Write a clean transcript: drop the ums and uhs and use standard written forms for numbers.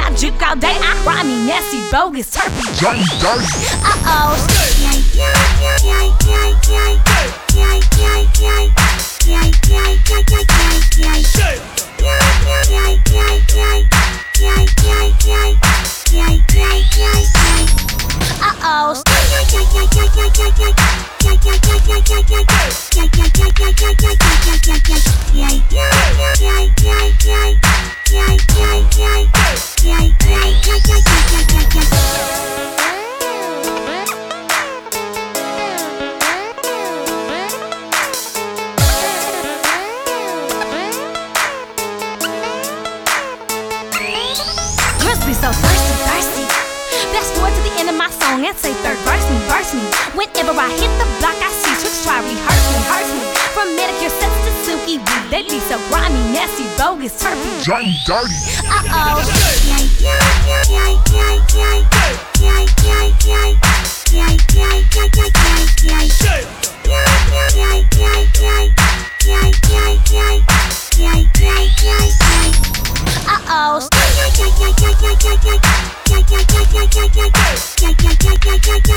I juke all day, I grimy, nasty, bogus, turpy, Johnny Dirty. Be so thirsty, thirsty. Fast forward to the end of my song and say third verse me, verse me. Whenever I hit the block, I see tricks try rehearse me. From manicure sets to silky weed, they be so grimy, nasty, bogus, turpy. Johnny Dirty. Uh-oh.